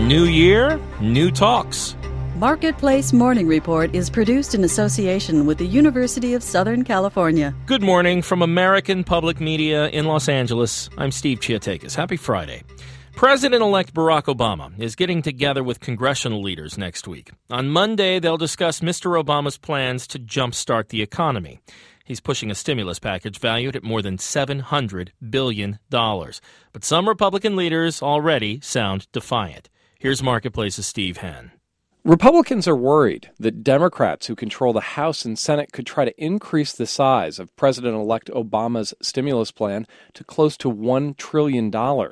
New year, new talks. Marketplace Morning Report is produced in association with the University of Southern California. Good morning from American Public Media in Los Angeles. I'm Steve Chiatakis. Happy Friday. President-elect Barack Obama is getting together with congressional leaders next week. On Monday, they'll discuss Mr. Obama's plans to jumpstart the economy. He's pushing a stimulus package valued at more than $700 billion. But some Republican leaders already sound defiant. Here's Marketplace's Steve Henn. Republicans are worried that Democrats who control the House and Senate could try to increase the size of President-elect Obama's stimulus plan to close to $1 trillion.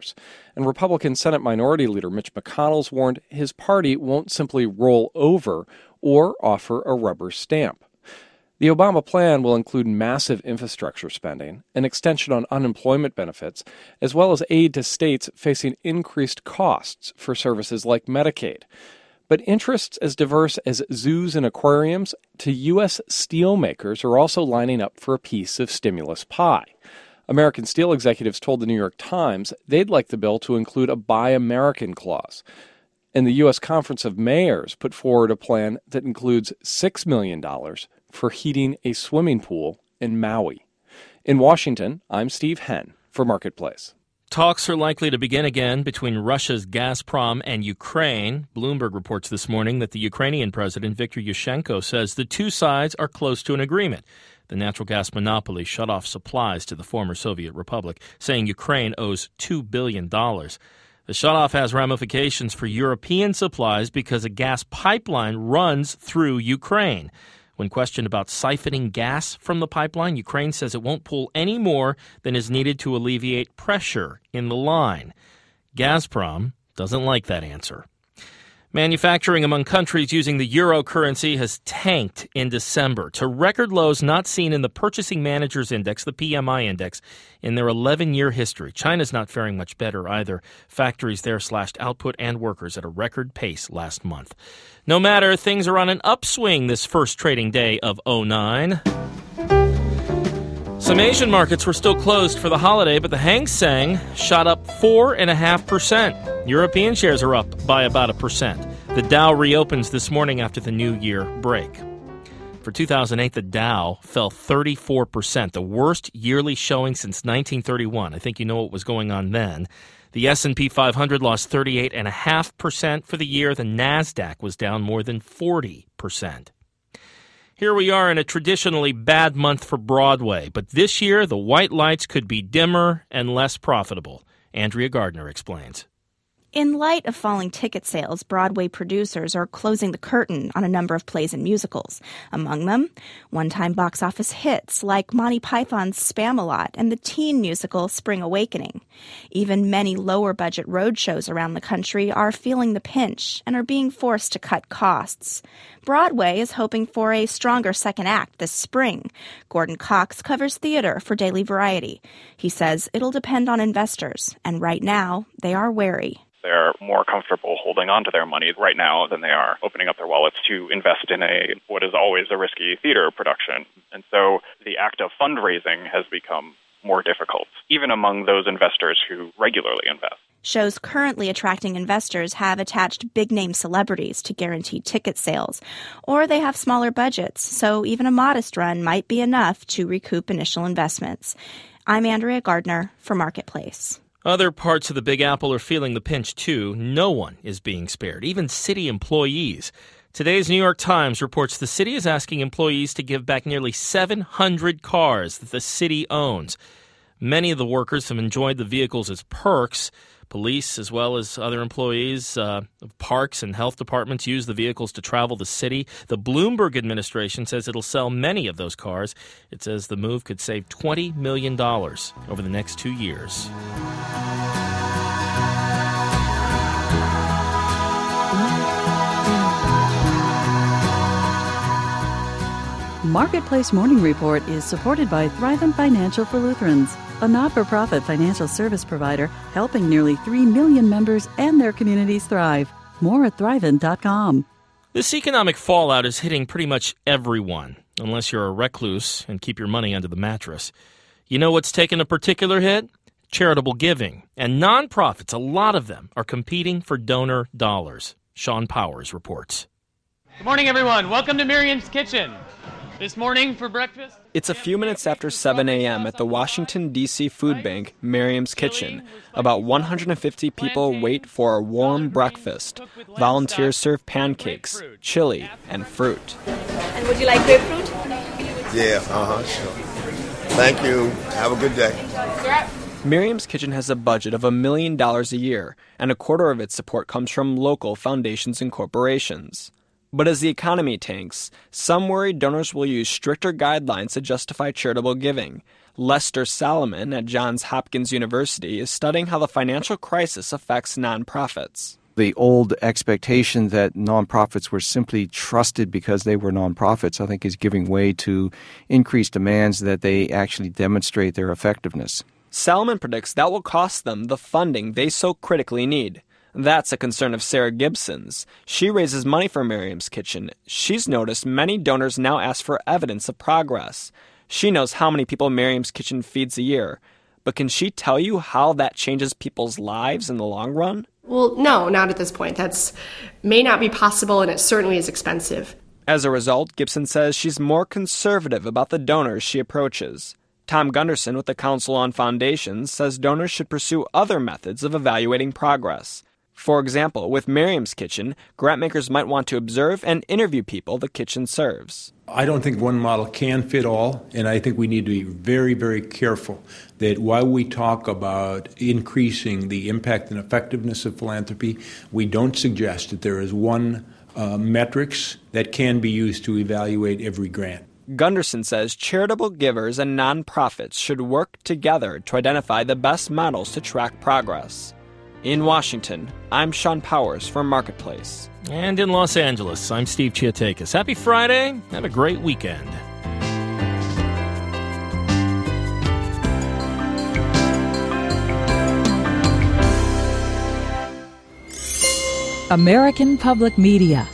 And Republican Senate Minority Leader Mitch McConnell's warned his party won't simply roll over or offer a rubber stamp. The Obama plan will include massive infrastructure spending, an extension on unemployment benefits, as well as aid to states facing increased costs for services like Medicaid. But interests as diverse as zoos and aquariums to U.S. steelmakers are also lining up for a piece of stimulus pie. American steel executives told the New York Times they'd like the bill to include a Buy American clause. And the U.S. Conference of Mayors put forward a plan that includes $6 million for heating a swimming pool in Maui. In Washington, I'm Steve Henn for Marketplace. Talks are likely to begin again between Russia's Gazprom and Ukraine. Bloomberg reports this morning that the Ukrainian president, Viktor Yushchenko, says the two sides are close to an agreement. The natural gas monopoly shut off supplies to the former Soviet republic, saying Ukraine owes $2 billion. The shutoff has ramifications for European supplies because a gas pipeline runs through Ukraine. When questioned about siphoning gas from the pipeline, Ukraine says it won't pull any more than is needed to alleviate pressure in the line. Gazprom doesn't like that answer. Manufacturing among countries using the euro currency has tanked in December to record lows not seen in the Purchasing Managers Index, the PMI index, in their 11-year history. China's not faring much better either. Factories there slashed output and workers at a record pace last month. No matter, things are on an upswing this first trading day of 2009. Some Asian markets were still closed for the holiday, but the Hang Seng shot up 4.5%. European shares are up by about 1%. The Dow reopens this morning after the New Year break. For 2008, the Dow fell 34%, the worst yearly showing since 1931. I think you know what was going on then. The S&P 500 lost 38.5% for the year. The NASDAQ was down more than 40%. Here we are in a traditionally bad month for Broadway, but this year the white lights could be dimmer and less profitable. Andrea Gardner explains. In light of falling ticket sales, Broadway producers are closing the curtain on a number of plays and musicals. Among them, one-time box office hits like Monty Python's Spamalot and the teen musical Spring Awakening. Even many lower-budget road shows around the country are feeling the pinch and are being forced to cut costs. Broadway is hoping for a stronger second act this spring. Gordon Cox covers theater for Daily Variety. He says it'll depend on investors, and right now they are wary. They're more comfortable holding on to their money right now than they are opening up their wallets to invest in what is always a risky theater production. And so the act of fundraising has become more difficult, even among those investors who regularly invest. Shows currently attracting investors have attached big-name celebrities to guaranteed ticket sales, or they have smaller budgets, so even a modest run might be enough to recoup initial investments. I'm Andrea Gardner for Marketplace. Other parts of the Big Apple are feeling the pinch, too. No one is being spared, even city employees. Today's New York Times reports the city is asking employees to give back nearly 700 cars that the city owns. Many of the workers have enjoyed the vehicles as perks. Police, as well as other employees of parks and health departments, use the vehicles to travel the city. The Bloomberg administration says it'll sell many of those cars. It says the move could save $20 million over the next 2 years. Marketplace Morning Report is supported by Thrivent Financial for Lutherans, a not-for-profit financial service provider helping nearly 3 million members and their communities thrive. More at Thrivent.com. This economic fallout is hitting pretty much everyone, unless you're a recluse and keep your money under the mattress. You know what's taken a particular hit? charitable giving. And nonprofits, a lot of them, are competing for donor dollars. Sean Powers reports. Good morning, everyone. Welcome to Miriam's Kitchen. This morning for breakfast... It's a few minutes after 7 a.m. at the Washington, D.C. food bank, Miriam's Kitchen. About 150 people wait for a warm breakfast. Volunteers serve pancakes, chili, and fruit. And would you like grapefruit? Yeah, sure. Thank you. Have a good day. Miriam's Kitchen has a budget of $1 million a year, and a quarter of its support comes from local foundations and corporations. But as the economy tanks, some worry donors will use stricter guidelines to justify charitable giving. Lester Solomon at Johns Hopkins University is studying how the financial crisis affects nonprofits. The old expectation that nonprofits were simply trusted because they were nonprofits, I think, is giving way to increased demands that they actually demonstrate their effectiveness. Solomon predicts that will cost them the funding they so critically need. That's a concern of Sarah Gibson's. She raises money for Miriam's Kitchen. She's noticed many donors now ask for evidence of progress. She knows how many people Miriam's Kitchen feeds a year. But can she tell you how that changes people's lives in the long run? Well, no, not at this point. That's may not be possible, and it certainly is expensive. As a result, Gibson says she's more conservative about the donors she approaches. Tom Gunderson with the Council on Foundations says donors should pursue other methods of evaluating progress. For example, with Miriam's Kitchen, grantmakers might want to observe and interview people the kitchen serves. I don't think one model can fit all, and I think we need to be very, very careful that while we talk about increasing the impact and effectiveness of philanthropy, we don't suggest that there is one metrics that can be used to evaluate every grant. Gunderson says charitable givers and nonprofits should work together to identify the best models to track progress. In Washington, I'm Sean Powers for Marketplace. And in Los Angeles, I'm Steve Chiatakis. Happy Friday. Have a great weekend. American Public Media.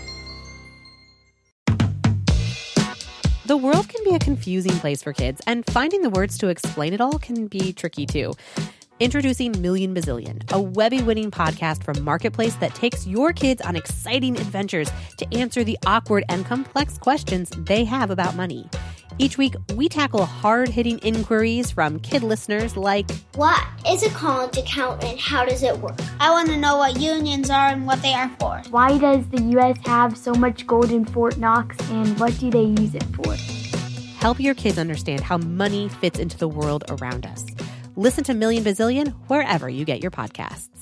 The world can be a confusing place for kids, and finding the words to explain it all can be tricky too. Introducing Million Bazillion, a Webby-winning podcast from Marketplace that takes your kids on exciting adventures to answer the awkward and complex questions they have about money. Each week, we tackle hard-hitting inquiries from kid listeners like, what is a college account and how does it work? I want to know what unions are and what they are for. Why does the U.S. have so much gold in Fort Knox and what do they use it for? Help your kids understand how money fits into the world around us. Listen to Million Bazillion wherever you get your podcasts.